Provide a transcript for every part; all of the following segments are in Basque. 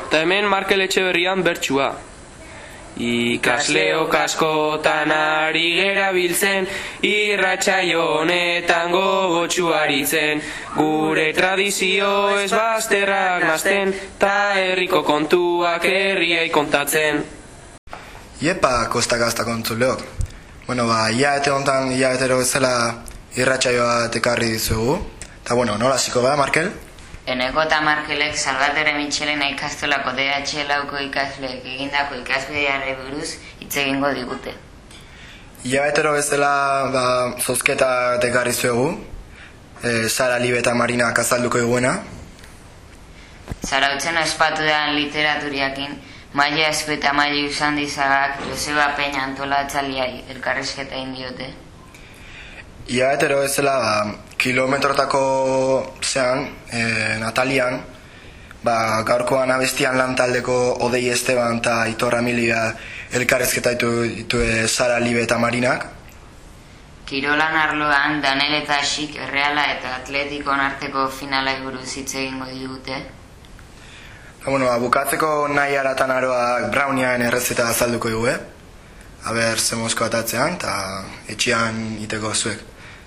Ta hemen Markel Etxeberrian bertsua. Ikasleok askotan ari gera biltzen, irratsaio honetan gogotsu aritzen. Gure tradizio ez bazterrak nazten, ta herriko kontuak herriei kontatzen. Iepa, Kosta kontzuleok. Hilabete honetan hilabetero bezala irratsaioa ekarri dizugu. Ta nola hasiko da, Markel? Eneko eta Markelek Salvatore Michelena ikastolako DH-lauko ikasleek egindako ikasbideari buruz hitz egingo digute. Hilabetero bezala zozketa ekarri zuegu, Sara Libe eta Marinak azalduko diguena. Zarautzen ospatu da literaturiakin, Maia Espe eta Maia Usandizagak Joseba Peña antolatzaileai elkarrizketa egin diote. Hilabetero bezala kilometrotako Natalian, gaurkoan abestian lantaldeko Odei Esteban eta Aitor Amilia elkarrizketa ditu Sara Libe eta Marinak. Kirolan arloan Danel eta Xik Erreala eta Atletikon arteko finalai buruz hitz egingo digute. Bukatzeko nahi aratan aroak Brownian errezeta azalduko dugu, aber zemozko atatzean eta etxian iteko zuek.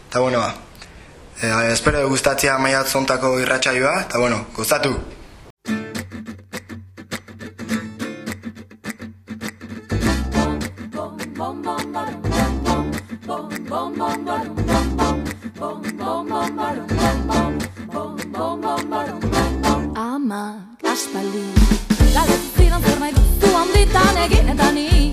Espero gustatzea maiatzontako irratsaioa, eta gozatu! Ama, aspaldi, galdetu zidan zer nahi duzu handitan egin eta ni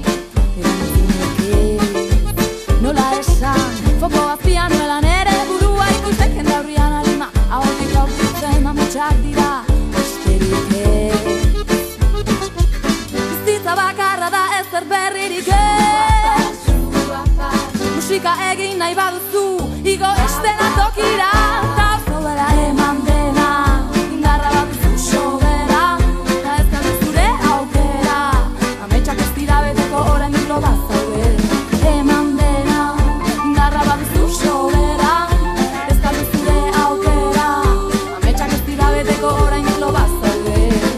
nola esan, foko azpian nuela nere burua ikusteken daurrian alima, ahotik aurkitzen ametsak dira, asterik ez. Bizitza bakarra da ezer berririk ez. Musika egin nahi baduzu, igo estena tokira, eta zaudela eman dena, indarra baduzu sobera, eta ez galdu zure aukera, ametsak ez dira beteko orain dilo bazaude, eman dena, indarra baduzu sobera, ez galdu zure aukera, ametsak ez dira beteko orain dilo bazaude.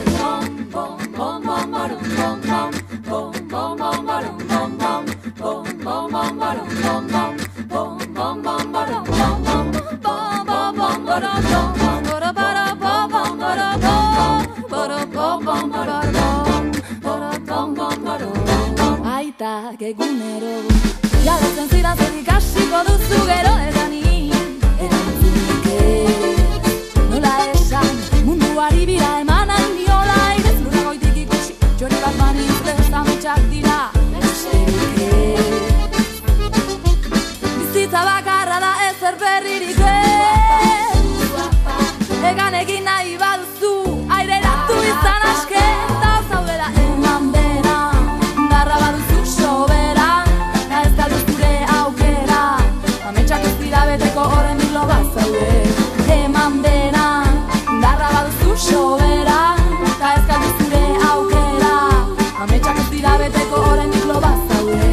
Aitak egunero galdetzen zidan zer ikasiko duzu gero eta ni erantzunik ez. Nola esan munduari bira eman aldiola, airez lurra goitik ikusi txori bat baniz lez ametsak dira, besterik ez. Bizitza bakarra da ezer berririk ez. Egan egin nahi baduzu aireratu izan aske, eta zaudela eman dena, indarra baduzu sobera, eta ez galdu zure aukera, ametsak ez dira beteko horren hilo bazaude. Eman dena, indarra baduzu sobera, eta ez galdu zure aukera, ametsak ez dira beteko horren hilo bazaude.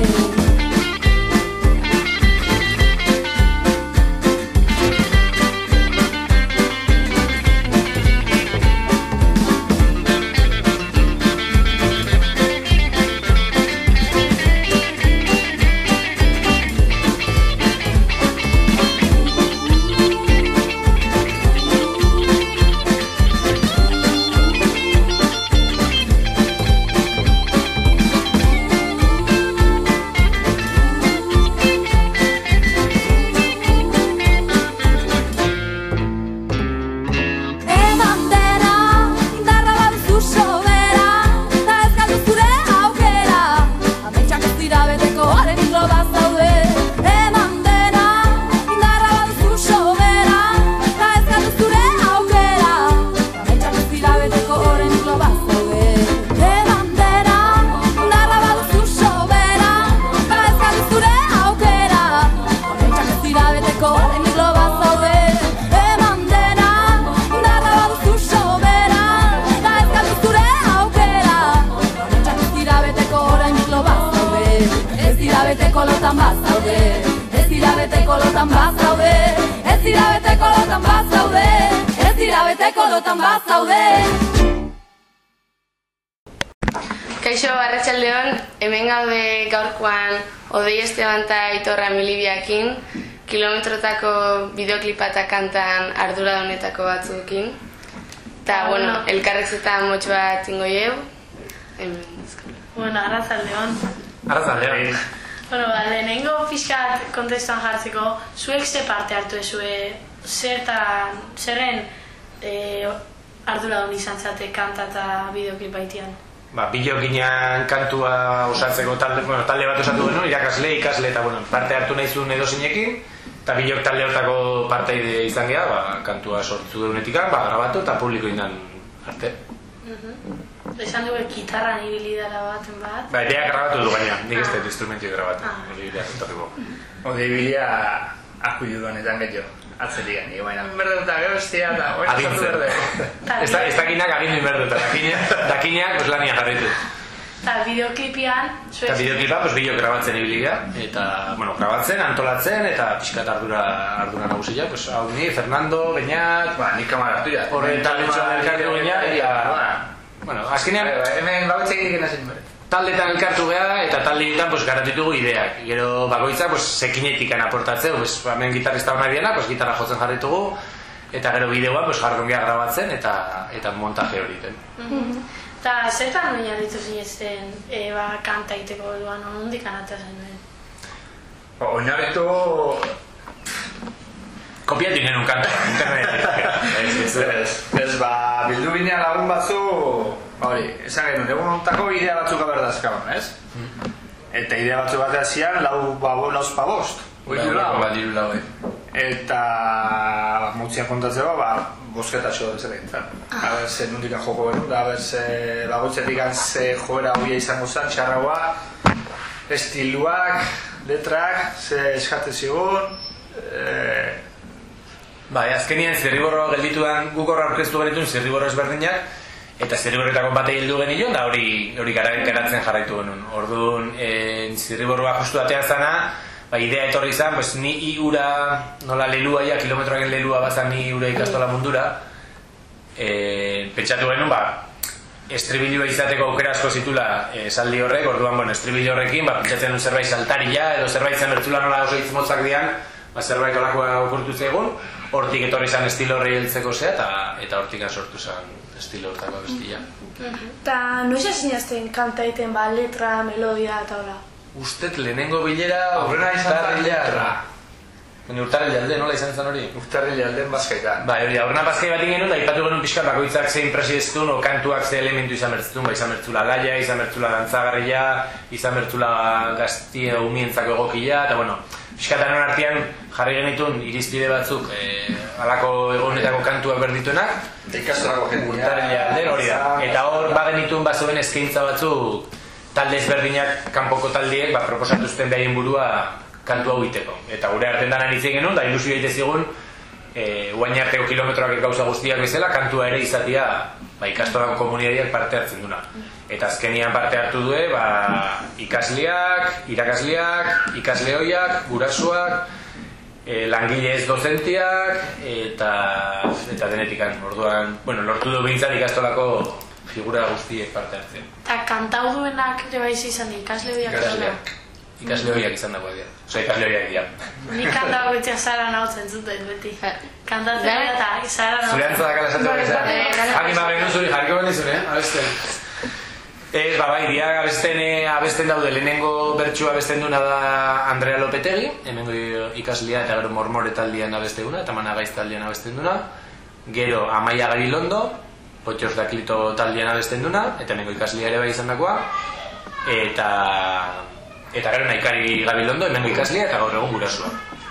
lotan bazaude, ez dira beteko lotan bazaude, ez dira beteko lotan bazaude, ez dira beteko lotan bazaude. Kaixo, arratsaldeon, hemen gaude gaurkoan Odei Esteban eta Aitor Amilibiakin, kilometrotako bideoklipa eta kantan arduradunetako batzuekin. Eta, bueno, elkarrezetan motx bat ingo jeu. Bueno, arratsaldeon. Arratsaldeon. Bueno, lehenengo pixkat kontestan jartzeko, zuek ze parte hartu ezue, zerren arduradun izan zate kanta eta bideoklipa itian? Bideokinean kantua osatzeko talde bat osatu genuen, irakasle, ikasle eta parte hartu nahi zuen edozeinekin, eta bideok talde hortako parteide izan geha, kantua sortu duenetik, grabatu eta publiko indan arte. Esan dugu gitarran ibili dara baten bat? Edeak grabatu du gaina, nik ez dut instrumentio grabatu. Ode ibilia akuidu duanetan gehiago. Atzelian, baina berduta geostia eta adintzen. Ez dakinak agindu inberduta, dakinak lania jarritu. Eta bideoklipian... Eta bideoklipa, bideo grabatzen ibilia, eta, grabatzen, antolatzen, eta pixkat ardura nagusia, hau ni, Fernando, Beñat... nik kamara hartu ja. Horre taletxoan elkartu Beñat, eta... azkenean... Hemen bautzeik egin hazen bere. Taldetan elkartu geha, eta taldeetan garatu ditugu ideak. Gero bakoitza zekinetikan aportatzeu, hemen gitarrista hona diena, gitarra jotzen jarritugu, eta gero bideoan jardun geha grabatzen, eta montaje horiten. Eta zertan baina ditu zinezten kanta iteko duan, ondik anatzen duen? Oinarritu... Kopiatu genuen kanta, internetik. Ez, bildu binean lagun batzu... Hori, esan genuen, egun ontako idea batzuk aberdazkaban, ez? Eta idea batzuk batea zian, lauz pabost. Eta mutzian kontatzeko, bosketatxo ez ere entzan. Aber ze nundikan joko genuen, da aber ze bagoitzetik ze joera huia izango zen, txarragoa, estiluak, letrak, ze eskate zigun... Azkenien zirriborro geldituan guk horra aurkeztu genituen zirriborro ezberdinak, eta zirriborretako batei heldu genion, da hori garatzen jarraitu genuen. Orduan, zirriborroa justu batean zana, idea etorri izan, ni ura, nola lelua, kilometroaken lelua bazan ni ura ikastola mundura, pentsatu genuen, estribilioa izateko aukera asko zitula esaldi horrek, orduan, estribilio horrekin, pentsatzen duen zerbait saltaria, edo zerbait zen bertzula nola oso hitzmotzak dian, zerbait olakoa okurtu zegoen, hortik etorri izan estilo horri heltzeko zea, eta hortik sortu zen estilo hortako bestia. Eta noiz ezinazten kanta egiten letra, melodia eta hola? Ustet lehenengo bilera urtarrilea. Baina urtarrilea alde, nola izan zen hori? Urtarrilea alden bazkaitan. Hori da, horrena bazkai bat genuen, da ipatu genuen pixkat bakoitzak ze impresiestun, o kantuak ze elementu izan bertzitun, izan bertzula laia, izan bertzula dantzagarria, izan bertzula gaztia umientzako egokia, eta pixkatan hon artean jarri genitun irizpide batzuk halako egonetako kantuak berdituenak. Eta ikastolako jendia. Urtarrilea alde, hori da. Eta hor bagenitun bazoen eskaintza batzuk talde ezberdinak, kanpoko taldiek, proposatuzten behaien burua kantu hau iteko. Eta gure artean danan itzen genuen, da ilusio egite zigun, guain arteko kilometroak gauza guztiak bezala, kantua ere izatea ikastolako komunidadiak parte hartzen duna. Eta azkenian parte hartu due, ikasleak, irakasleak, ikasleoiak, gurasoak, langile ez dozentiak, eta denetikan. Orduan, lortu du behintzat ikastolako figura guztiek parte hartzen. Eta kantau duenak rebaiz izan ikasleoiak? Ikasleoiak izan dagoa dira. Ikasleoiak dira. Nik kantau goitzea Sara nautzen zuten beti. Kantatzen dira eta Sara nautzen. Zure antzadaka lasatu behar. Hakin genuen zuri jarriko benizun, abesten. Abesten daude, lehenengo bertxua abesten duna da Andrea Lopetegi, hemengo ikaslea eta gero Mormore taldean abesten duna, eta Managaiz taldean abesten duna. Gero Amaia Gabilondo, Potxos Daklito taldean abesten duna, eta hemengo ikaslea ere bai izan dakoa. Eta gero Naikari Gabilondo, hemengo ikaslea eta gaur egun gurasua.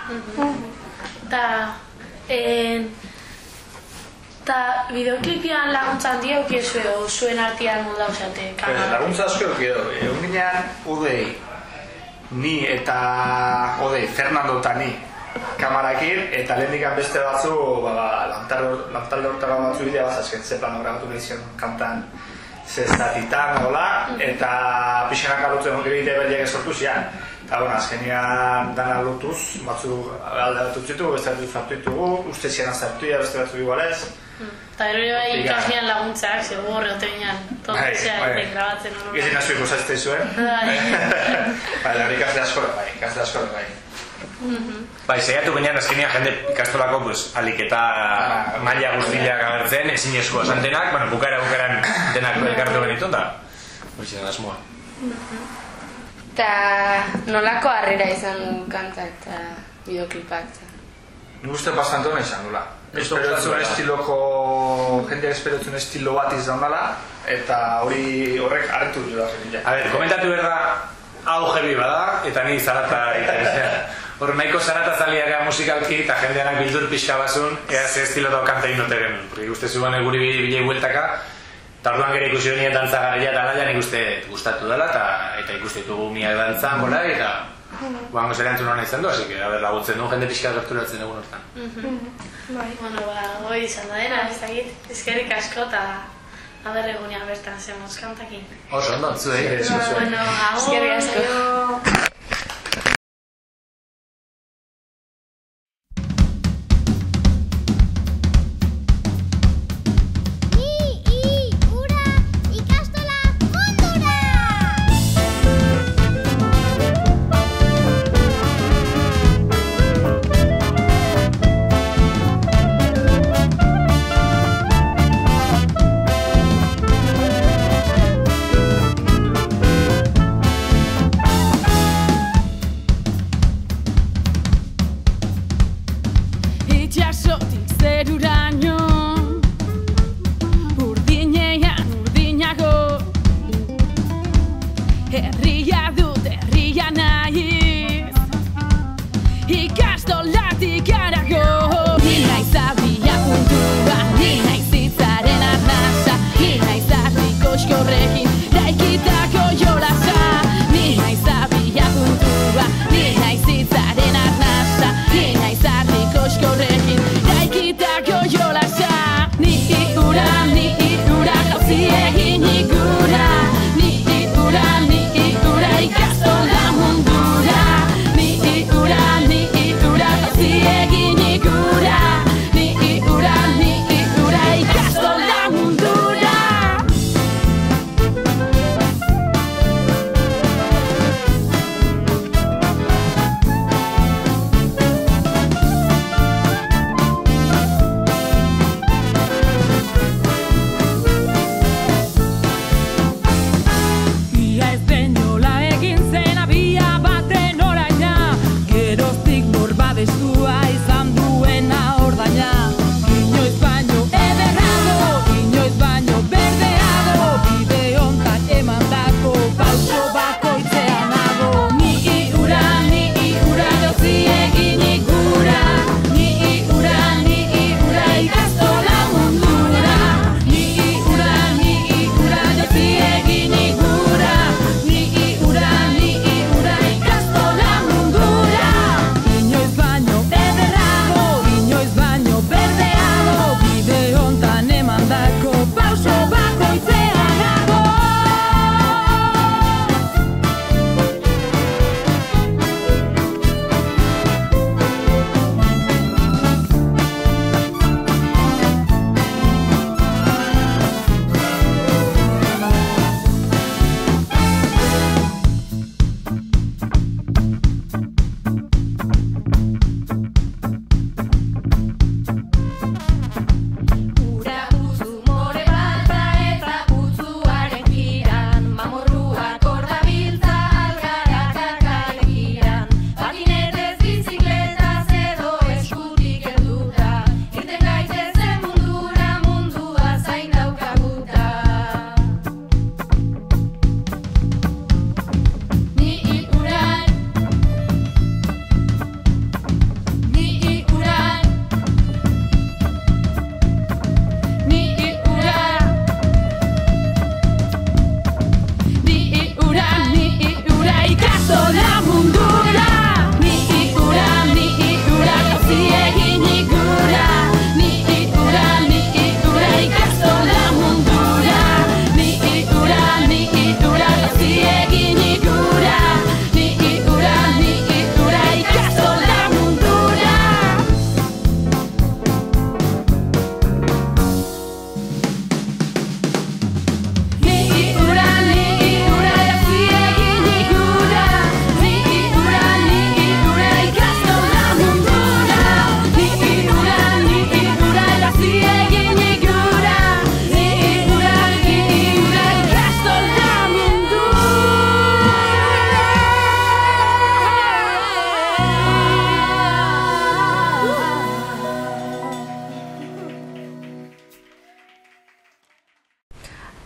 Eta bideoklipian laguntza handi auki zuen artean moda usate? Laguntza asko auki edo. Egun ginean, Odei, ni eta Fernando eta ni kamarakin, eta lehendikan beste batzu lantalde hortara batzu bidea bazazken, ze plano grabatu behizion kantan ze zatitan, eta pixenak alutzen egite berdiak esortu zian. Eta, azkenean dana lotuz, batzuk alde bat utzitugu, beste bat uzartu ditugu, uste zian azartuia, beste batzu igualez. Eta gero bai ikaslean laguntzak, segur horreote ginen, tontzea grabatzen hori. Gizien azuik usatzte zuen. Baina, ikasle asko bai. Bai, saiatu ginean azkenean jende ikastolako alik eta maila guztiak agertzen, ezin esko esantenak, bukaeran denak elkartu benitun da. Hoxen asmoa. Eta nolako harrera izan du kanta eta bideoklipak? Nik uste bastante hona izan dula. Esperotzen estiloko, jendeak esperotzen estilo bat izan dela, eta horrek hartu du da jendeak. A ver, komentatu behar da, hau jebi bada, eta ni zarata interesea. Hor, nahiko zarata zaliaga musikalki, eta jendeanak bildur pixka basun, ea ze estilotau kanta inote genuen. Porque ikuste zuen guri bilei bueltaka, eta orduan gero ikusi honien dantza garaia eta alaia nik uste gustatu dela, eta ikuste ditugu miak dantzan, bola, eta guango zerantzun hona izan du, así que, laguntzen du, jende pixka gerturatzen egun hortan. Bueno, hoi izan da dena, ez dakit, ezkerrik asko eta aderregunean bertan zemoz kantakin. Oso, ondo, zuei. Bueno, Ezkerrik asko. Itxasotik zeruraino urdinean urdinago herria dut herria naiz ikastolatik harago ni naiz abia puntua ni naiz hitzaren arnasa ni naiz harriko eskorrekin daikitako jolasa ni naiz abia puntua ni naiz hitzaren arnasa ni naiz harriko eskorrekin daikitako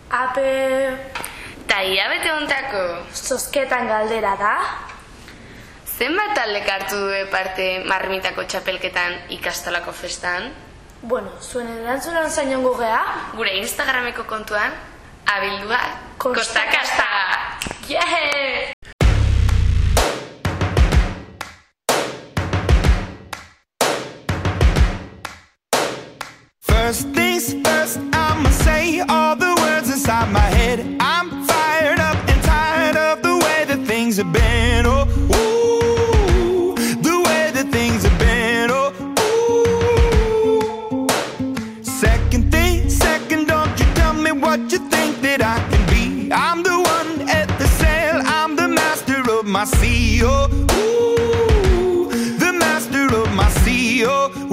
Ape... Ta hilabete hontako Zozketan galdera da? zenbat taldek hartu du parte Marmitako txapelketan ikastolako festan? Bueno, zuen erantzunan zainongo gea? Gure Instagrameko kontuan, abildua Kostakasta! Yeah! First things first, I'ma say all the words inside my head. I'm fired up and tired of the way that things have been. Oh, ooh, the way that things have been. Oh, ooh. Second thing, second, don't you tell me what you think that I can be. I'm the one at the sail, I'm the master of my sea. Oh, ooh, the master of my sea. Oh, ooh.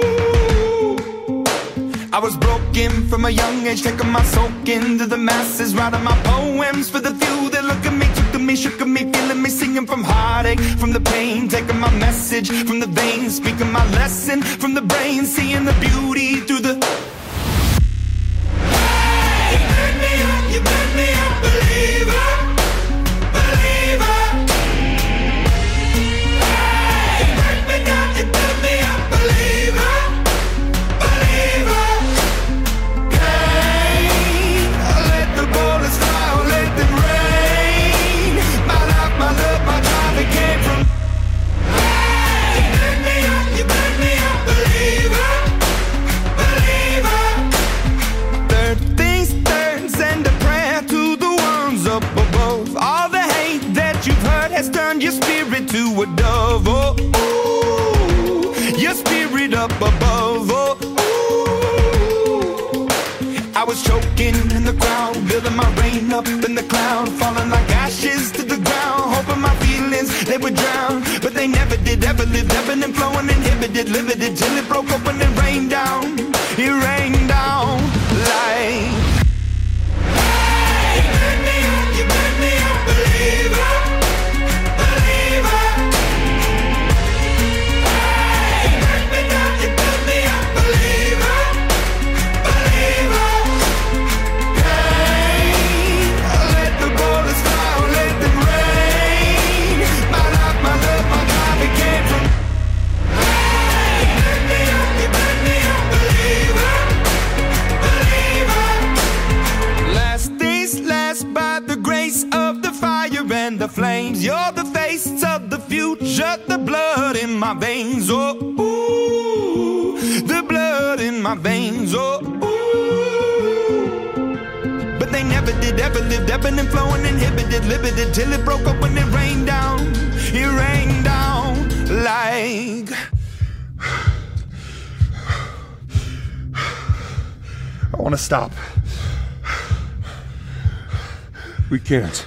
I was broken from a young age, taking my soak into the masses, writing my poems for the few that look at me, took to me, shook at me, feeling me, singing from heartache, from the pain, taking my message from the veins, speaking my lesson from the brain, seeing the beauty through the... Hey, you burn me up, believer, believer. Hey, you burn me down, you burn me up, believer. Turn your spirit to a dove, oh, ooh, your spirit up above, oh, ooh. I was choking in the crowd, building my rain up in the cloud, falling like ashes to the ground, hoping my feelings, they would drown, but they never did, ever lived, ebbing and flowing, inhibited, limited, till it broke open and rained down, it rained down like... Hey, you burn me up, believer. The flames, you're the face of the future, the blood in my veins, oh, ooh, the blood in my veins, oh, ooh. But they never did, ever lived, ebbing and flowing, inhibited, limited, till it broke up when it rained down like... I want to stop. We can't.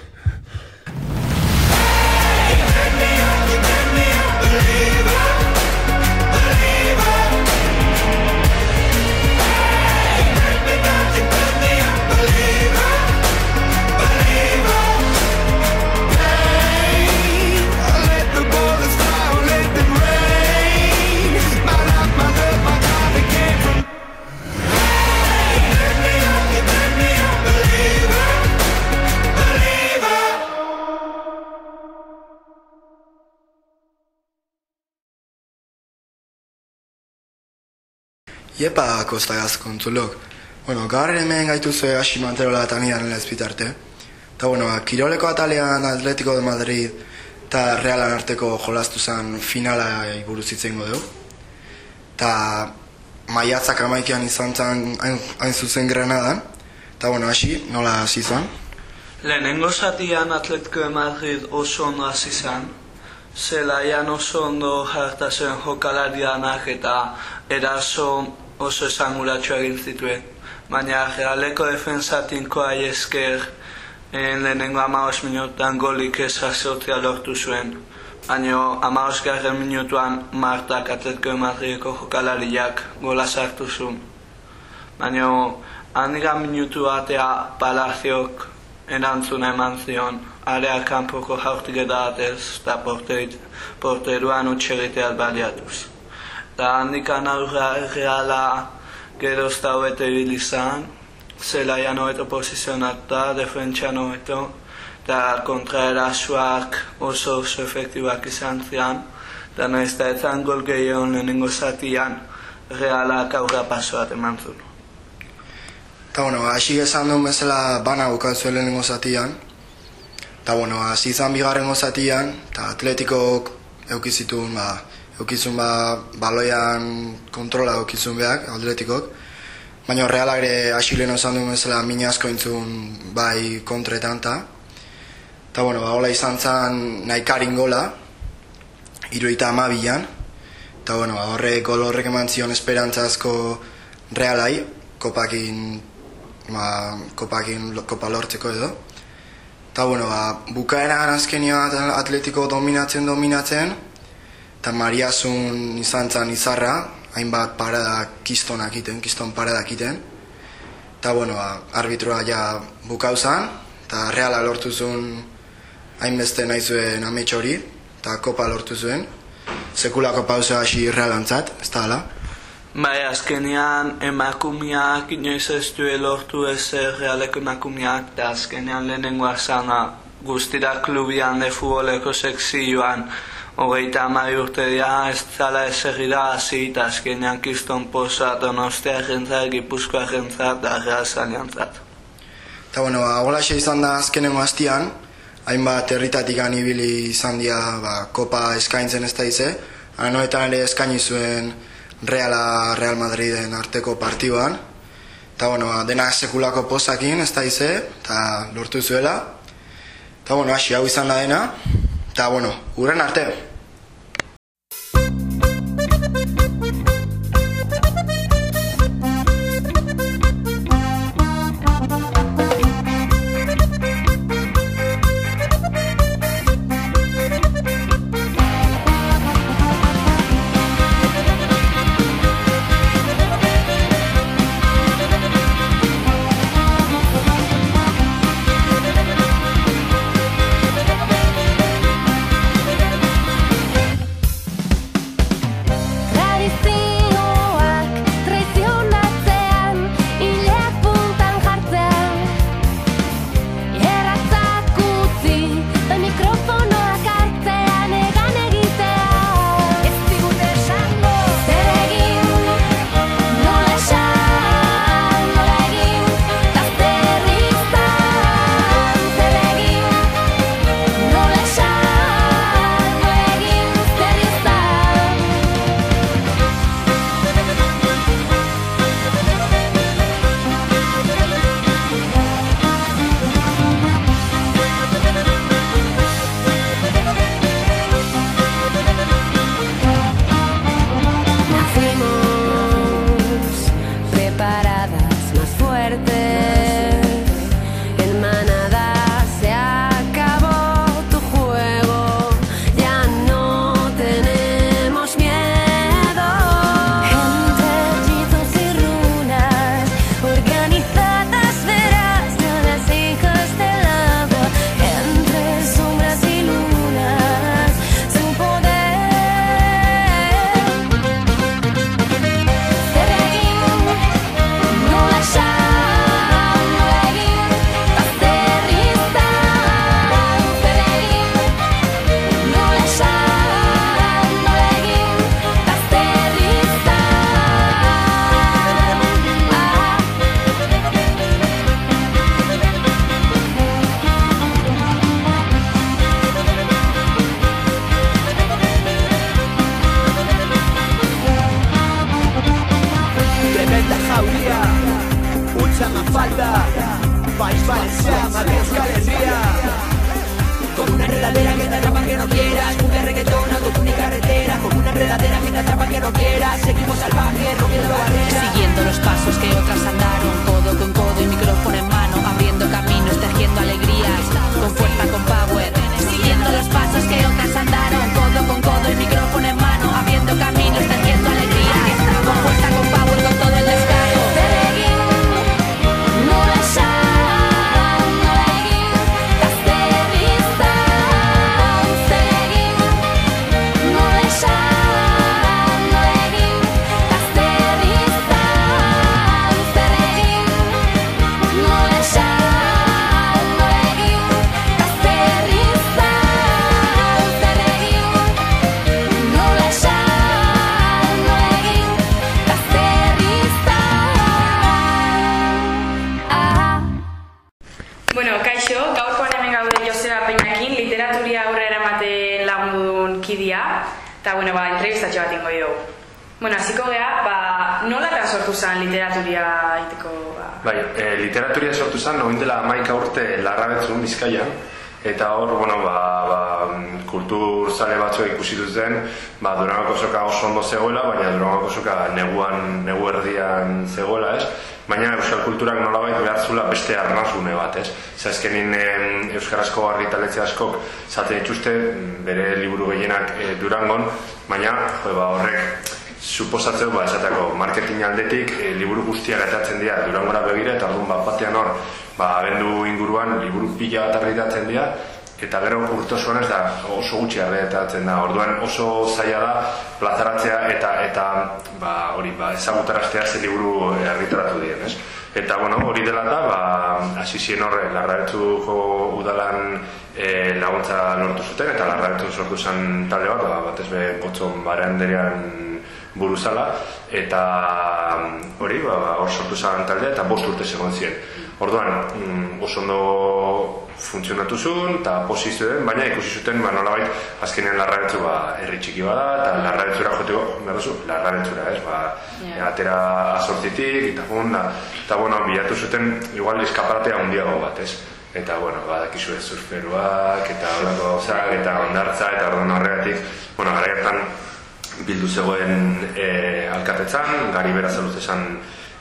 Iepa Kostagazko entzulok. Bueno, gaur hemen gaituzue Asi Manterola eta nidan lezpitarte. Eta, bueno, kiroleko atalean Atletico de Madrid eta Realan arteko jolastu zen finala buruz hitz egingo dugu. Eta maiatzak 11an izan zen hain zuzen Granadan. Eta, bueno, Asi, nola hasi zen? Lehenengo zatian Atletico de Madrid oso ondo hasi zen. Zelaian oso ondo jarta zen jokalarianak eta eraso oso esanguratxo egin zituen. Baina Realeko defensa tinkoa esker lehenengo 15 minutan golik ez jasotzea lortu zuen. Baina 15. minutuan Martak Atletico de Madrideko jokalariak gola sartu zuen. Baina handigan minutu batea Palaziok erantzuna eman zion, area kanpoko jaurtiketa batez eta porteruan utxegiteat baliatuz. Eta handikan aurra Reala gerozta hobete ibili izan, zelaian hobeto posizionatuta, defentsian hobeto, eta kontraerasoak oso efektibak izan zian, eta nahiz eta etzan gol gehiago lehenengo zatian, Realak aurra paso bat eman zuen. Eta hasi esan duen bezala bana bukatzu lehenengo zatian, eta hasi izan bigarrengo zatian, eta Atletikok eukizun baloian kontrola eukizun behak, Atletikok, baina Realak ere hasi lehen esan duen bezala min asko intzun bai kontretan, eta hola izan zen nahikarin gola, 72an, eta horrek gol horrek eman zion esperantza asko Realai, kopakin kopa lortzeko edo. Eta bukaeran azkenian Atletiko dominatzen, eta Mariasun izan zen izarra, hainbat paradak kiston paradak iten. Eta arbitroa ja bukau zen, eta Reala lortu zuen hainbeste nahi zuen amets hori, eta kopa lortu zuen. Sekulako pausa hasi Realantzat, ez da hala? Bai, azkenean emakumeak inoiz ez duen lortu ez Realeko emakumeak, eta azkenean lehenengoa zana guztira klubian de futboleko sekzioan 30 urte dira, ez zala ez egira hasi, eta azkenean kiston posa Donostia jentzat, Gipuzkoa jentzat, eta Real zaliantzat. Eta holaxe izan da azkenengo hastian, hainbat herritatik ibili izan dira kopa eskaintzen ez da ize, anoetan ere eskaini zuen Real Madriden arteko partioan, eta denak sekulako posakin ez da ize, eta lortu zuela, eta hasi hau izan da dena, eta urren arte! eta entrevistatxe bat ingo dugu. Hasiko geha, nola eta sortu zen literaturia iteko? Bai, literaturia sortu zen, noin dela 11 urte Larrabetzun, Bizkaian, eta hor, kultur zale batzuk ikusi duzen, Durangoko soka oso ondo zegoela, baina Durangoko soka negu erdian zegoela, ez? Baina euskal kulturak nolabait behar zula beste arnazune bat, ez? Azkenin euskarazko argitaletxe askok zaten dituzte bere liburu gehienak Durangon, baina horrek suposatzeu esateko marketing aldetik liburu guztiak atatzen dira Durangora begira, eta orduan batean hor abendu inguruan liburu pila bat argitatzen dira, eta gero urte osoan ez da oso gutxi argitatzen da, orduan oso zaila da plazaratzea eta ezagutaraztea ze liburu argitaratu diren, ez? Eta hori dela da, hasi ziren horre Larrabetzuko udalan laguntza lortu zuten, eta Larrabetzun sortu zen talde bat, batez be Gotzon Baranderean buruzala, eta hori, hor sortu zen taldea, eta 5 urte segon ziren. Orduan, oso ondo funtzionatu zuen, eta posizioen, baina ikusi zuten, nolabait, azkenean Larrabetzu herri txiki bada, eta Larrabetzura joteko, Larrabetzura, ez, atera azortzitik, eta bilatu zuten, igual eskaparatea handiago bat, ez? Eta, badakizu ez surferuak, eta holako gauzak, eta ondartza, eta orduan horregatik, gara bildu zegoen alkatetzan, gari bera zeluz esan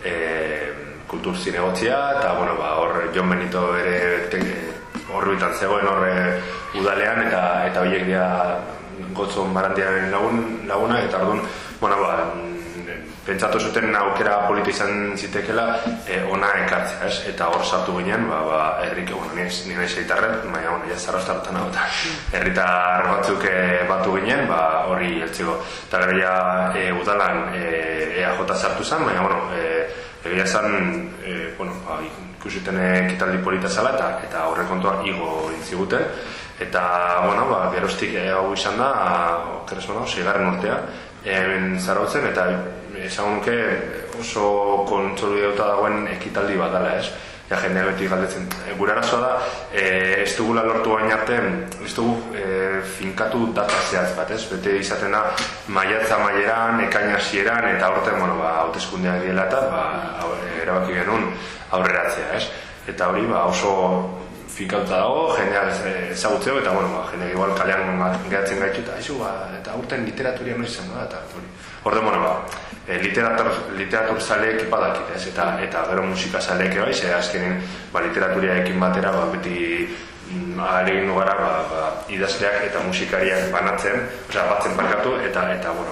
kultur zinegotzia, eta hor Jon Benito ere horbitan zegoen horre udalean, eta horiek dira Gotzon Barandiaren laguna, eta orduan, pentsatu zuten aukera polita izan zitekela ona ekartzea, ez? Eta hor sartu ginen, herrik, nire naiz eitarret, baina, zarrostartan hau, eta herritar batzuk batu ginen, horri heltzeko. Eta gero udalan EAJ sartu zen, baina, egia zen, ikusiten ekitaldi polita zela, eta horre kontua igo intziguten. Eta, geroztik hau izan da, seigarren urtea, Zarautzen, eta esan nuke oso kontsolidatuta dagoen ekitaldi bat dela, ez? Ja, jendea beti galdetzen. Gure arazoa da, ez dugula lortu bain arte, ez dugu finkatu data zehatz bat, ez? Bete izaten da, maiatza maieran, ekaina hasieran, eta aurten, hauteskundeak diela eta erabaki genuen aurreratzea, ez? Eta hori, oso finkatuta dago, jendeak ezagutzeo, eta jendeak igual kalean gehatzen gaitu, eta aurten literaturia noiz zen, eta hori. Horde, literatur zaleek badakit, ez? Eta gero musika zaleek bai, azkenin literaturiaekin batera, beti ahalegin dugara idazleak eta musikariak batzen parkatu, eta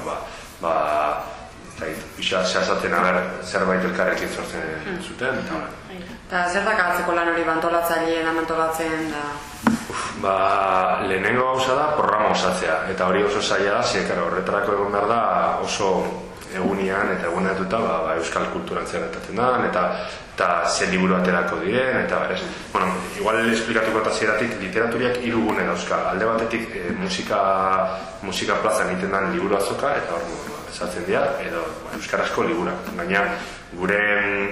pixat zehazaten zerbait elkarrekin sortzen zuten, eta zertak altzeko lan hori bantolatzaileen, amantolatzen da? Lehenengo gauza da programa osatzea, eta hori oso zaila da, horretarako egon behar da oso egunian eta eguneatuta euskal kulturan zerretatzen da, eta ze liburu aterako diren, eta berez. Igual esplikatuko eta zieratik, literaturiak 3 gune dauzka. Alde batetik musika plazan egiten den liburu azoka, eta hor esaltzen dira, edo euskarazko liburak. Baina gure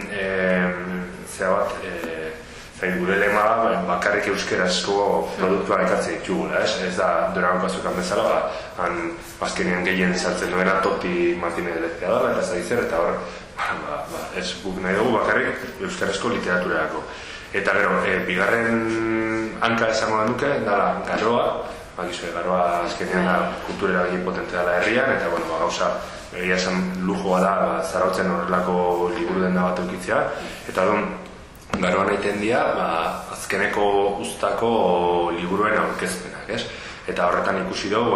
gure lema bakarrik euskarazko produktua ekartzen ditugula, ez da Durangoko azokan bezala, azkenean gehien izaltzen duena Toti Martinez Lezea dela, eta zaitzer, eta hor, ez guk nahi dugu bakarrik euskarazko literaturako. Eta gero, bigarren hanka esango da nuke, dala Garoa, Garoa azkenean da kulturera gehien potente dela herrian, eta gauza, egia esan lujoa da Zarautzen horrelako liburu denda bat eukitzea, eta Garoan egiten dira, azkeneko uztako liburuen aurkezpenak, ez? Eta horretan ikusi dugu,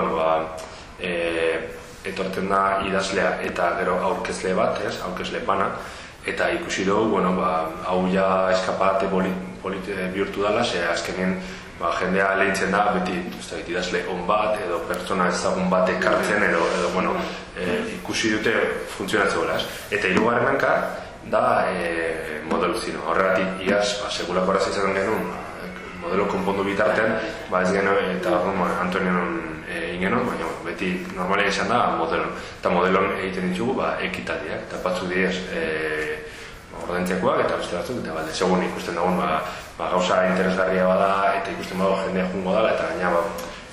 etortzen da idazlea eta gero aurkezle bat, ez? Aurkezle bana, eta ikusi dugu, hau ja eskapate bihurtu dela, azkenien jendea lehintzen da, beti idazle on bat, edo pertsona ezagun bat ekartzen, edo ikusi dute funtzionatzen gola, ez? Eta hirugarren hanka, da modelo zino. Horregatik iaz, segulako horaz izan genuen modelo konpondu bitartean, ez genuen eta Antonion ingenon, baina beti normalia izan da modelon. Eta modelon egiten ditugu ekitatiak, eta batzuk diez ordentzekoak eta beste batzuk, eta segun ikusten dagoen gauza interesgarria bada, eta ikusten badago jendea jungo dela, eta gaina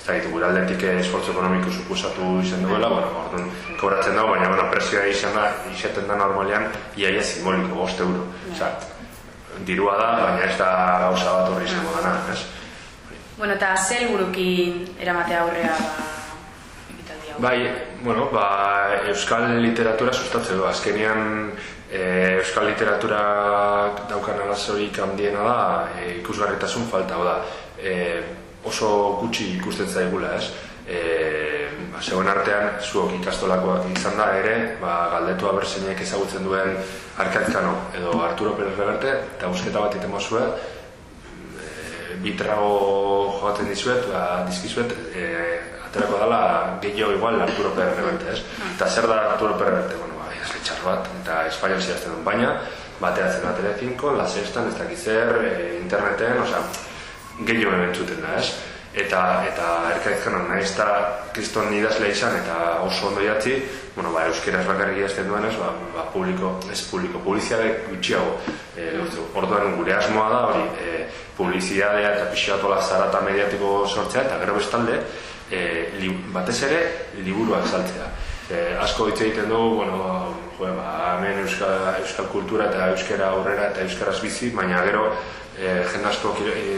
ez da gure aldetik esfortzu ekonomiko suposatu izan duela, orduan kobratzen dago, baina presioa izaten da normalean iaia simboliko, 5 euro. Dirua da, baina ez da gauza bat horri izango dana, ez? Bueno, eta zer burukin eramatea aurrea ekitaldi hau? Bai, euskal literatura sustatzen du. Azkenean euskal literatura daukan arazorik handiena da ikusgarritasun falta, da. Oso gutxi ikusten zaigula, ez? Zegoen artean, zuok ikastolakoak izan da ere, galdetu aberzeinek ezagutzen duen Arkaitz Cano edo Arturo Pérez Reverte, eta busketa bat iten mozue, bitrago jogatzen dizuet, dizkizuet, aterako dela gehiago igual Arturo Pérez Reverte, ez? Eta zer da Arturo Pérez Reverte? Idazle txar bat, eta espainol zidazten duen, baina bateatzen da Telecinco, La Sextan, ez dakiz zer, interneten, gehiago entzuten da, ez? Eta Arkaitz Cano nahiz eta kriston idazlea izan eta oso ondo idatzi, euskeraz bakarrik idazten duenez, publizitate gutxiago. Orduan gure asmoa da hori, publizitatea eta pixatola zarata mediatiko sortzea, eta gero bestalde, batez ere, liburuak saltzea. Asko hitz egiten dugu, hemen euskal kultura eta euskera aurrera eta euskaraz bizi, baina gero jende asko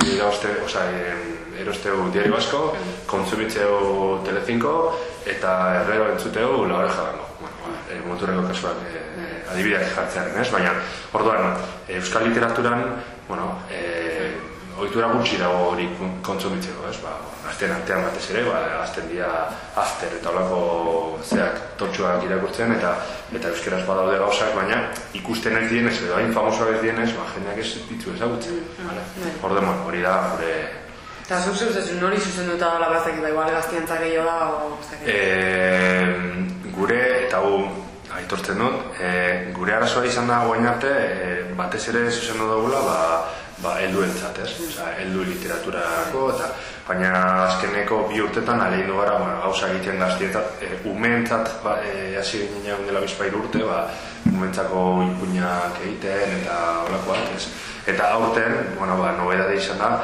erosteu diario asko, kontsumitzeu Telecinco eta gero entzuteu La Oreja Dango. Muturreko kasuak adibideak jartzearen, ez? Baina, orduan, euskal literaturan, ohitura gutxi dago hori kontsumitzeko, ez? Azten artean batez ere, azten dira after eta olako tortxuak irakurtzen eta euskeraz badaude gauzak, baina ikusten ez dienez, edo hain famosoak ez dienez, jendeak ez ditu ezagutzen. Orduan, hori da gure... Eta zuk zuzun hori zuzenduta dela bazak, igual gaztiantzak gehiago da, gure, eta hu aitortzen dut, gure arazoa izan da guain arte, batez ere zuzendu dugula, helduentzat, ez? Heldu literaturako, baina azkeneko 2 urtetan alegin gara gauza egiten gaztietat, umeentzat hasi ginen dela 2 urte, umeentzako ipuinak egiten eta holakoak, ez? Eta aurten, nobedade izan da,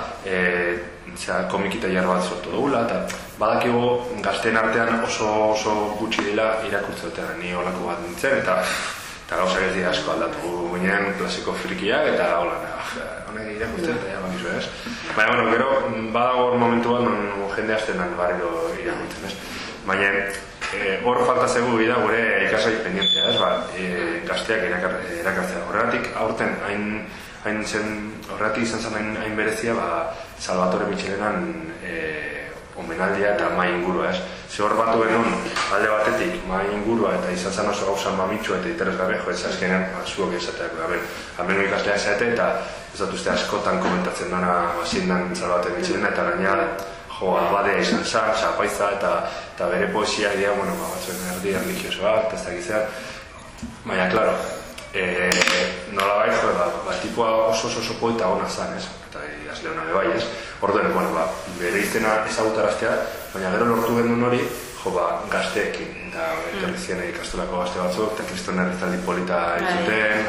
komikita jarra bat sortu dugula, eta badakigu gazteen artean oso gutxi dela irakurtze dutera, ni holako bat nintzen, eta gauzak ez dira asko aldatu ginen klasiko frikiak, eta honek irakurtzen, eta bakizu ez. Baina, gero, badago hor momentu bat, jende aztenan barriro irakurtzen, ez. Baina, hor falta zegu bida gure ikasai pendientea, ez, gazteak erakartzea. Horregatik, aurten, horregatik izan zen hain berezia, Salvatore Michelenan omenaldia eta mai ingurua, ez. Ze hor batu genuen, alde batetik, mai ingurua eta izan zen oso gauzan mamitsua eta interesgarri, ez azkenean, zuok esateak, amenu ikaslea esate, eta ez dut uste askotan komentatzen dana zindan Salvatore Michelena, eta gaina, abadea izan zen, zapaiza, eta bere poesia dira, batzuen erdi erligiosoak, eta ez dakizea. Baina, klaro, nola bai, tipua oso poeta hona zen, ez? Eta idazle hona bebai, ez? Orduen, bere izena ezagutaraztea, baina gero lortu genuen hori, gazteekin, eta etorri ziren ikastolako gazte batzuk, eta kriston errizaldi polita entzuten,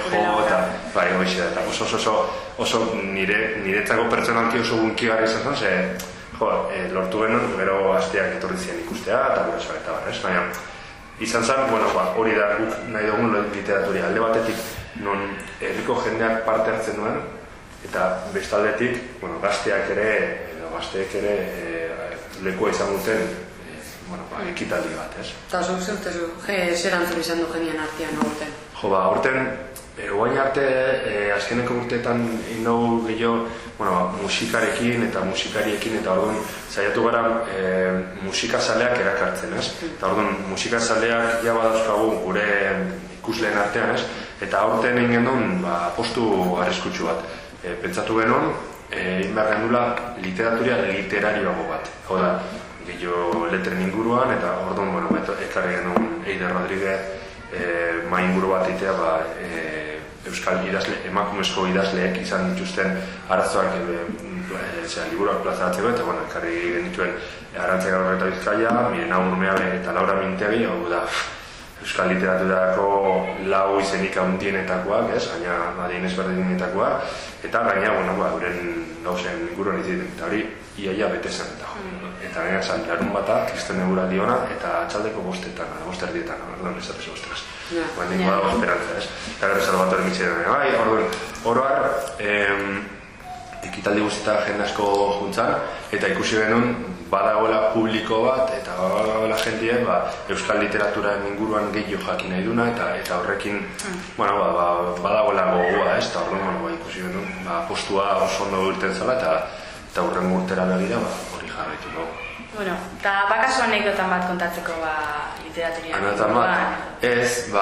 eta oso niretzako pertsonalki oso gunkigarri izan zen, lortu genuen, gero gazteak etorri ziren ikustea, eta gure eta bar, ez? Baina, izan zen, hori da guk nahi dugun literaturia. Alde batetik, non herriko jendeak parte hartzen duen, eta bestaldetik, gazteek ere lekua izan duten ekitaldi bat, ez? Eta zuk zeutezu, zer antzun izan du jenien artean aurten? Aurten, guain arte, azkeneko urteetan indogu gehiago, musikarekin eta musikariekin, eta orduan saiatu gara musikazaleak erakartzen, ez? Eta orduan musikazaleak badazkagu gure ikusleen artean, ez? Eta aurten egin genuen postu arriskutsu bat. Pentsatu genuen, egin behar gendula literarioago bat. Hau da, gehiago letren inguruan, eta orduan, ekarri genuen Eider Rodríguez mai inguru bat egitea, euskal idazle, emakumezko idazleek izan dituzten arazoak liburuak plazaratzeko, eta ekarri genituen Arantza Gaur eta Bizkaia, Mirena Urmeabe eta Laura Mintegi, hau da, euskal literaturako 4 izenik handienetakoak, ez? Gaina adien ezberdinetakoak, eta gaina, euren gauzen inguruan iziten, eta hori iaia bete zen, eta gaina zan, larun bata, kristen eguraldi ona, eta atxaldeko 5:00, orduan ez atezu bostez. Baina badago esperantza, ez? Eta gero Salvatore Mitxelen, bai, orduan, oroar, ekitaldi guztita jende asko juntzan, eta ikusi genuen badagoela publiko bat, eta badagoela jentie, euskal literaturaren inguruan gehiago jakin nahi duna, eta horrekin, badagoela gogoa, ez? Eta orduan, ikusi genuen, postua oso ondo urten zela, eta hurren urtera begira, hori jarraitu dugu. Bueno, eta bakaso anekdotan bat kontatzeko literaturian. Anekdotan bat? Ez,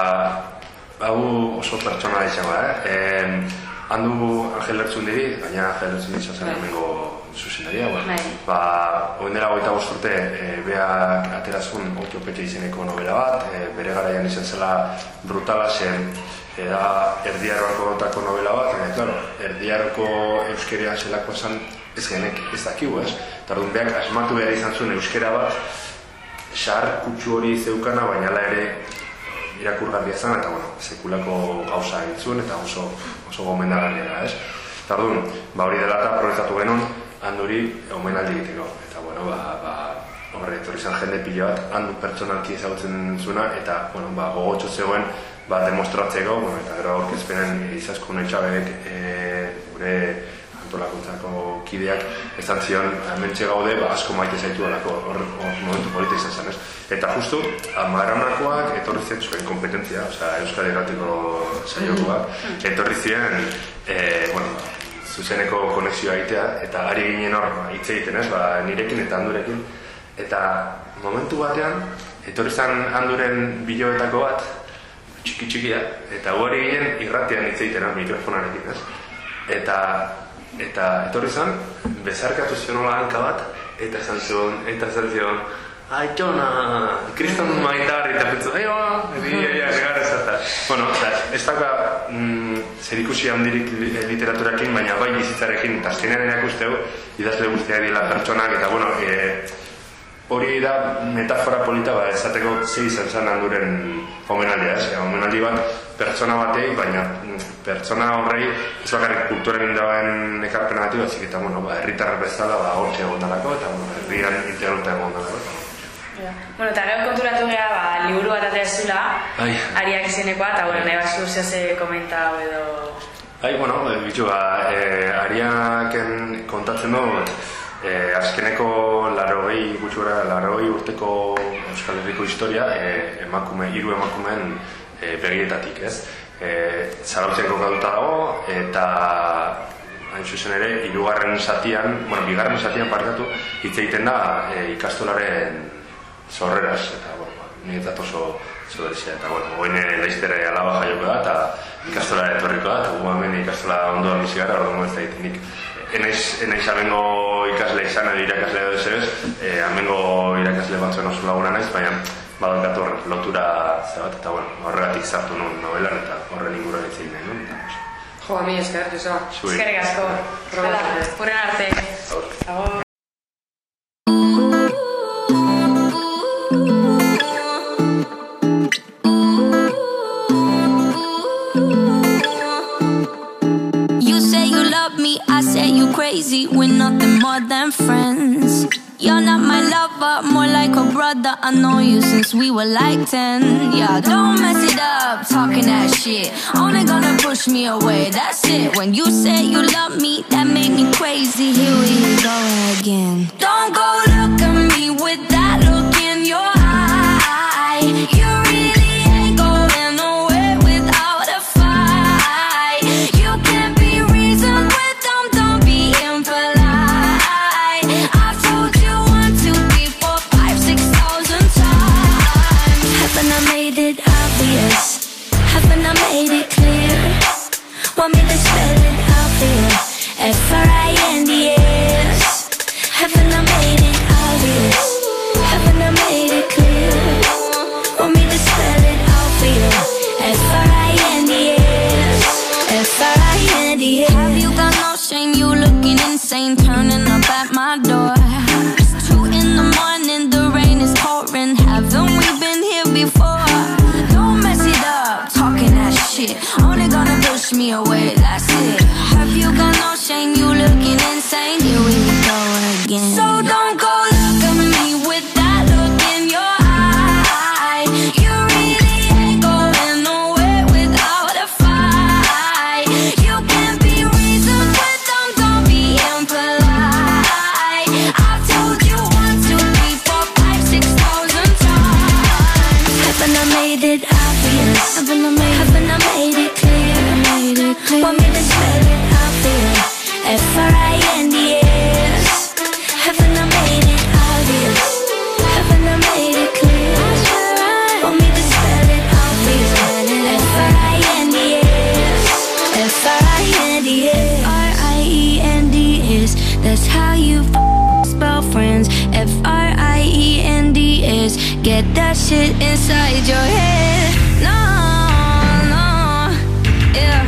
hau oso pertsona izango, handu Angel Lertzundiri, gaina Angel Lertzundiri zen hemengo zuzendaria, oen dela 25 urte beak aterazun Otiopetxe izeneko novela bat, bere garaian izan zela brutala zen erdiarroako gotako novela bat, eta erdiarroko euskeria zelako esan ez genek ez dakigu, ez? Eta orduan beak asmatu behar izan zuen euskera bat, xar kutsu hori zeukana, baina ere irakurgarria zen, eta sekulako gauza egitzuen, eta oso gomendagarria da, ez? Eta orduan, hori dela eta proiektatu genuen, handuri omenaldi egiteko. Eta, horre, etorri zen jende pilo bat, handu pertsonalki ezagutzen zuena, eta, gogotxo zegoen, demostratzeko, eta gero aurkezpenen izasko Noitxabek, gure antolakuntzako kideak, esan zion, hementxe gaude, asko maite zaitu dalako, hor momentu polita izan zen, ez? Eta justu, Maraunakoak etorri zen zuen kompetentzia, Euskal Irratiko saiokoak, etorri ziren, zuzeneko konexioa egitea, eta ari ginen hor hitz egiten, ez? Nirekin eta handurekin, eta momentu batean, etorri zen handuren biloetako bat, txiki-txikia, eta hori ginen irratian hitz egiten, mikrofonarekin, ez? Eta etorri zen, bezarkatu zion hola hanka bat, eta esan zion, Aitona, kriston maitarri, eta pentsu, negar ezata. Ez daka zer ikusi handirik literaturakin, baina bai bizitzarekin, eta azkenean erakusteu, idazle guztia dira pertsonak, eta hori da metafora polita, esateko zei izan zen handuren omenaldia, omenaldi bat pertsona batei, baina pertsona horrei ez bakarrik kulturan indagoen ekarpena bati, batzik eta herritarra bezala hortxe egon dalako, eta herrian integralta egon dalako. Eta gero konturatu gara, liburu bat atea zula, Ariak izenekoa, eta nahi bat zehose komentau edo... Ariaken kontatzen dut, azkeneko 80 urteko Euskal Herriko historia, hiru emakumeen begietatik, ez? Zarautzen kokatuta dago, eta hain zuzen ere, bigarren satian parkatu, hitz egiten da ikastolaren zorreraz, eta niretzat oso berezia, eta goine laiztere alaba jaioko da, eta ikastola etorriko da, eta gu hemen ikastola ondoan bizi gara, orduan ez da egitenik. Enaiz amengo ikasle izan edo irakasle edo ez, amengo irakasle batzuen oso laguna naiz, baina badalkat lotura zebat, eta horregatik zartu nuen novelan, eta horren inguruan ez egin nahi nuen. Jo, ami esker, Joseba. Eskerrik asko. Horren arte. Agur. I say you crazy, we're nothing more than friends. You're not my lover, more like a brother. I know you since we were like 10. Yeah, don't mess it up, talking that shit. Only gonna push me away, that's it. When you say you love me, that made me crazy. Here we go again. Don't go look at me with that look in your eye. You really ain't going nowhere without a fight. You can't be reasoned with them, don't be impolite. I've told you 1, 2, 3, 4, 5, 6,000 times. Haven't I made it obvious? Haven't I made it clear? Want me to spell it out for you? F-R-I-N-D-S. Haven't I made it obvious? Haven't I made it clear? Want me to spell it out for you? F-R-I-N-D-S. F-R-I-N-D-S. Have you got no shame? You looking insane, turning up at my door. It's 2 in the morning, the rain is pouring. Haven't we been here before? wanna push me away, that's it. Have you got no shame, you looking insane? Here we go again. So don't go look at me with that look in your eye. You really ain't going nowhere without a fight. You can be reasoned with them, don't be impolite. I've told you 1, 2, 3, 4, 5, 6,000 times. Haven't I made it obvious? Haven't I made it clear? Want me to spell it out for you? F-R-I-N-D-S. Haven't I made it obvious? Haven't I made it clear? Want me to spell it out for you? F-R-I-N-D-S. F-R-I-N-D-S. R-I-E-N-D-S. That's how you spell friends. F-R-I-E-N-D-S. Get that shit inside your head. No, yeah.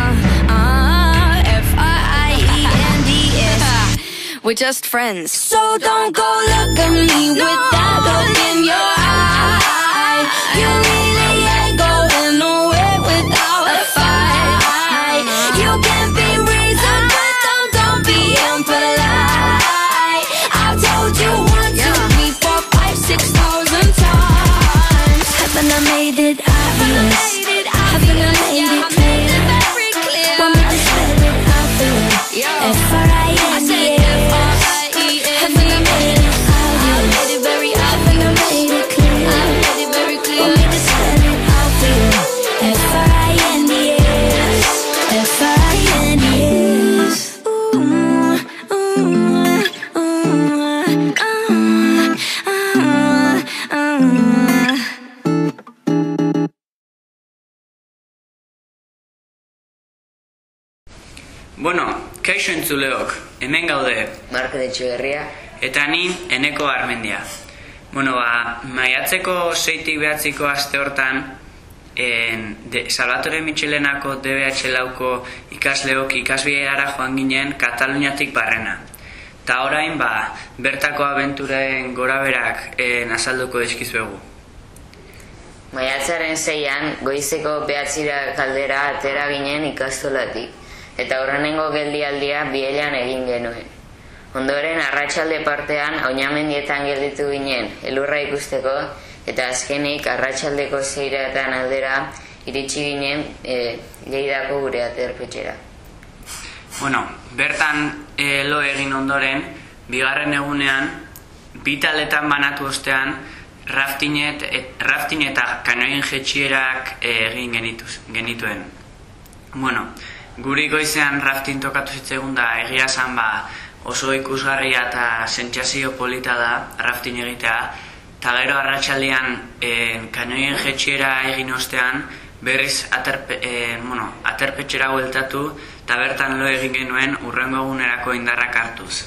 F-R-I-E-N-D-S. We're just friends. So don't go look at me with that look in your eye. You really ain't going nowhere without a fight. You can be reasoned with them, don't be impolite. I've told you 1, 2, 3, 4, 5, 6,000 times. Haven't I made it obvious? Haven't I made it clear? Want me to spell it out for you? F-R-I-N-D-S. Haven't I made it obvious? Haven't I made it clear? Want me to spell it out for you? F-R-I-N-D-S. F-R-I-N-D-S. Bueno, kaixo entzuleok, hemen gaude. Marko Etxeberria. Eta ni Eneko Armendia. Bueno, maiatzeko 6tik 9 aste hortan, Salvatore Mitxelenako DBH lauko ikasleok ikasbiara joan ginen Kataluniatik barrena. Ta orain, bertako abenturen goraberak azalduko dizkizuegu. Maiatzaren 6an, goizeko 9 kaldera atera ginen ikastolatik. Eta horrenengo geldialdia Bielan egin genuen. Ondoren arratsalde partean Oinamendietan gelditu ginen elurra ikusteko, eta azkenik arratsaldeko 6etan aldera iritsi ginen Lleidako gure aterpetxera. Bueno, bertan lo egin ondoren, bigarren egunean, 2 taldetan banatu ostean, rafting eta kanoien jetxierak egin genituen. Bueno, guri goizean rafting tokatu zitzaigun da, egia esan oso ikusgarria eta sentsazio polita da rafting egitea, eta gero arratsaldean kanoien jetxiera egin ostean berriz aterpetxera bueltatu eta bertan lo egin genuen hurrengo egunerako indarrak hartuz.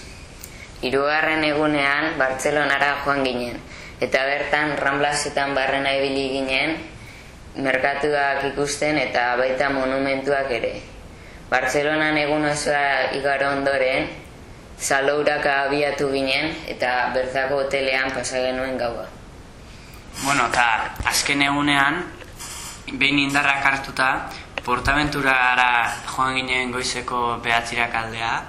3. egunean Bartzelonara joan ginen, eta bertan Ramblasetan barrena ibili ginen, merkatuak ikusten eta baita monumentuak ere. Bartzelonan egun osoa igaro ondoren, Zalouraka abiatu ginen eta bertako hotelean pasa genuen gaua. Bueno, eta azken egunean, behin indarrak hartuta, Portaventurara joan ginen goizeko 9 aldea.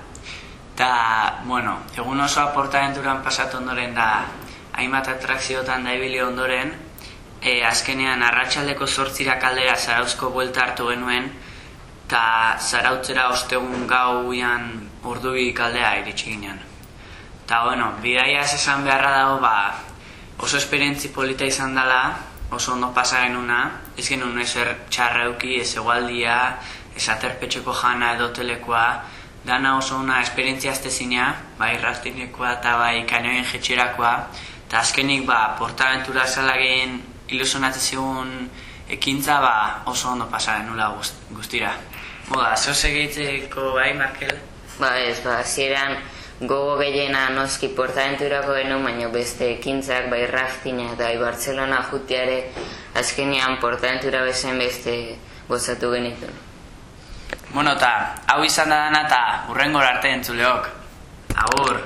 Eta, bueno, egun osoa Portaventuran pasatu ondoren da, hainbat atrakziotan da ibili ondoren, azkenean arratsaldeko 8 aldera Zarauzko buelta hartu genuen, eta Zarautzera ostegun gauian ordu kaldea iritsi ginen. Eta, bueno, bidaiaz esan beharra dago, oso esperientzi polita izan dela, oso ondo pasa genuna, ez genuen ezer txarra euki, ez egualdia, ez aterpetxeko jana edo telekoa, dana oso una esperientzia aztezina, bai raftingekoa eta bai kanoien jetxerakoa, eta azkenik Portaventura zela gehien ilusionatzen zigun ekintza oso ondo pasa genula guztira. Moda, zeu segitzeko bai, Markel? Ez, zieran gogo gehiena noski Portaventurako genuen, baina beste ekintzak, bai raftina eta bai Bartzelona jutiare, azkenean Portaventura bezen beste gozatu genituen. Bueno, eta hau izan da dana eta hurrengora arte entzuleok. Agur!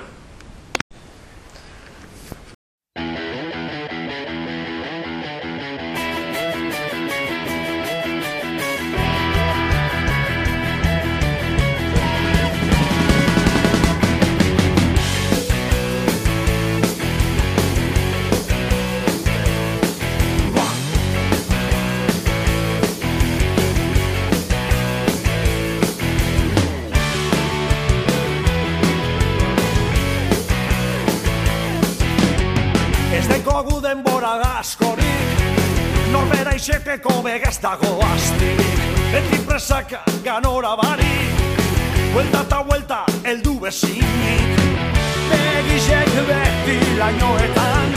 denbora askorik, norbera izeteko begaz dago astirik, beti presaka ganora barik, buelta eta buelta eldu bezinik, begizek beti lainoetan,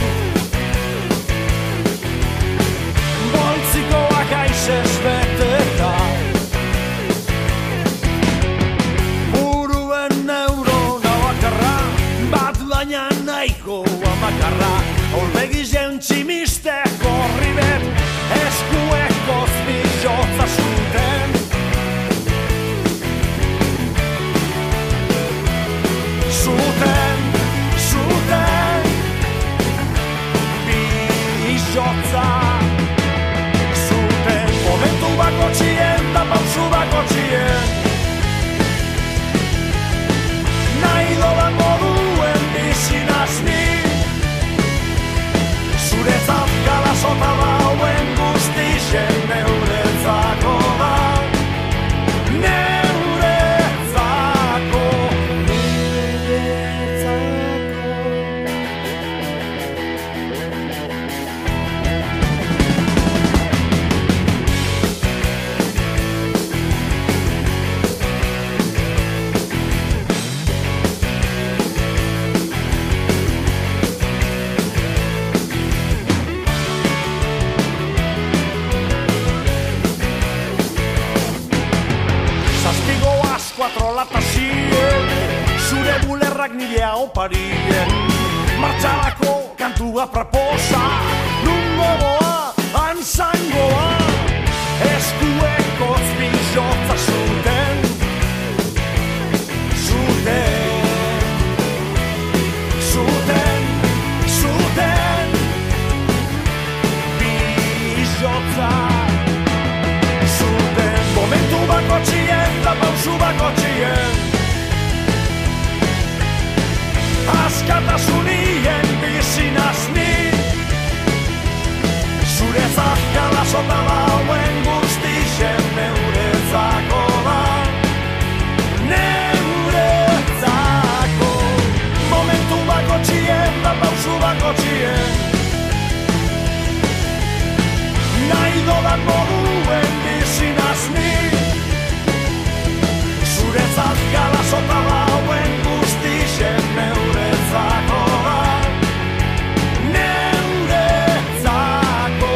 boltzikoak aizez beteta, buruen neurona bakarra, bat baina nahiko amakarra, aurbegiz entzimisteko ribet, eskueko zbizotza zuten. Zuten, bizotza zuten, momentu bako txien da pausu bako txien, nahi dodan moduen bizinaz ni, zuretzat galazota dauen guztixen neuretzako da, zure bulerrak nire oparien, martxarako kantua proposa, nungo goa, anzangoa, eskueko zbizotza zuten, bizotza zuten, momentu bako txien da pausu bako txien, askatasunien bizinaz ni, zuretzat galazota dauen guztixen neuretzako da, neuretzako, momentu bako txien da pausu bako txien, nahi dodan moduen bizinaz ni, zuretzat galazota dauen guztixen neuretzako da, neuretzako.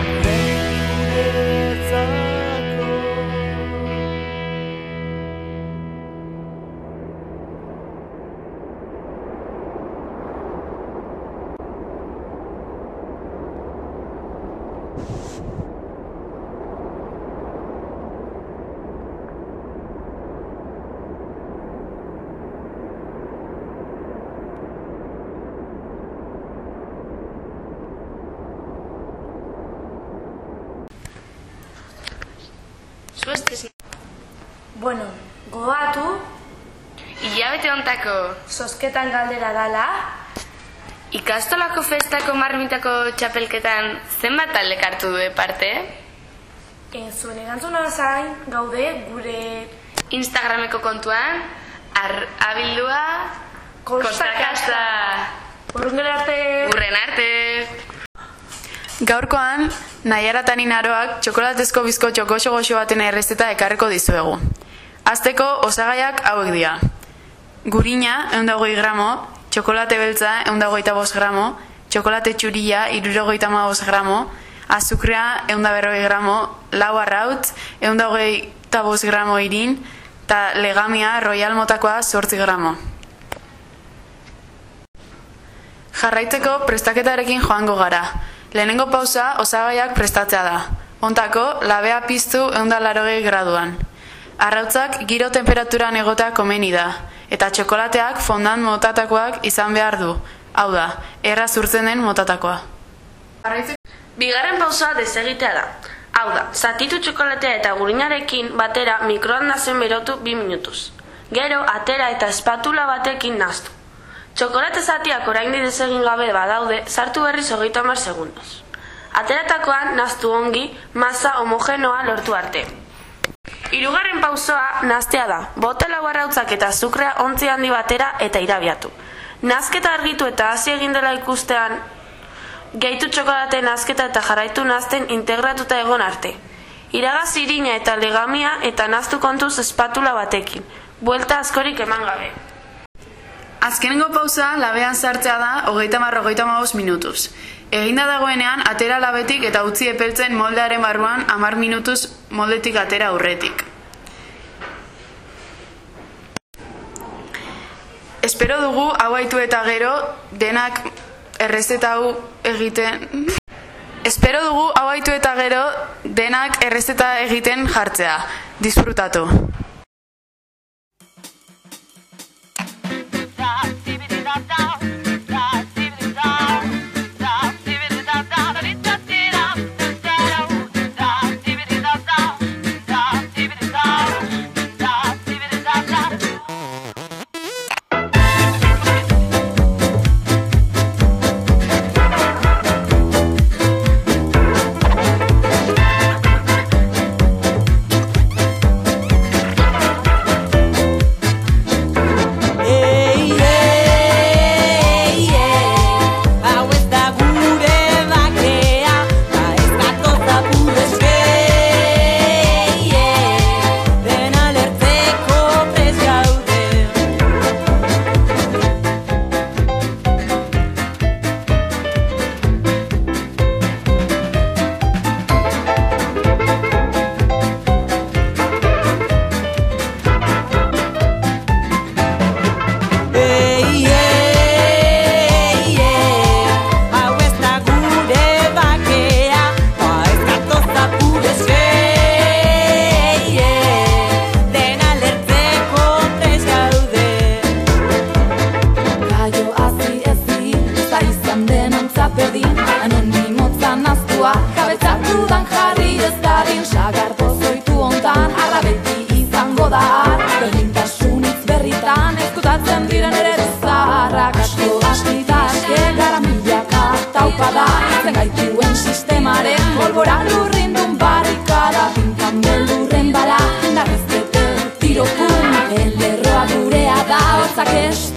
Bueno, gogatu hilabete hontako zozketan galdera dala, ikastolako festako marmitako txapelketan zenbat taldek hartu du parte? Zuen erantzuna zain gaude gure Instagrameko kontuan, abildua kostakasta. Urren arte! Gaurkoan, Naiara eta Ninaroak txokolatezko bizkotxo goxo-goxo baten errezeta ekarriko dizuegu. Azteko osagaiak hauek dira. Gurina, 120 gramo, txokolate beltza, 125 gramo, txokolate txuria, 75 gramo, azukrea, 140 gramo, lau arrautz, 125 gramo irin, eta legamia, royal motakoa, 8 gramo. Jarraitzeko prestaketarekin joango gara. Lehenengo pausa osagaiak prestatzea da. Ontako, labea piztu 180 graduan. Arrautzak giro temperaturan egotea komeni da, eta txokolateak fondan motatakoak izan behar du. Hau da, erraz urtzen den motatakoa. Bigarren pausa desegitea da. Hau da, zatitu txokolatea eta gurinarekin batera mikroondasen berotu 2 minutuz. Gero, atera eta espatula batekin nahaztu. Txokolate zatiak orain desegin gabe badaude, sartu berriz 30 segundos. Ateratakoan nahaztu ongi, masa homogenoa lortu arte. Hirugarren pausoa nahaztea da. Botela arrautzak eta azukrea ontzi handi batera eta irabiatu. Nahazketa argitu eta hasi egin dela ikustean, gehitu txokolate nazketa eta jarraitu nazten integratuta egon arte. Iragaz irina eta legamia eta naztu kontuz espatula batekin. Buelta askorik eman gabe. Azkenengo pausa labean sartzea da 30-35 minutuz. Eginda dagoenean atera labetik eta utzi epeltzen moldearen barruan 10 minutuz moldetik atera aurretik. Espero dugu hau haitu eta gero denak errezeta hau egiten jartzea. Disfrutatu. Tiro pum, el lerroa gurea da, otzak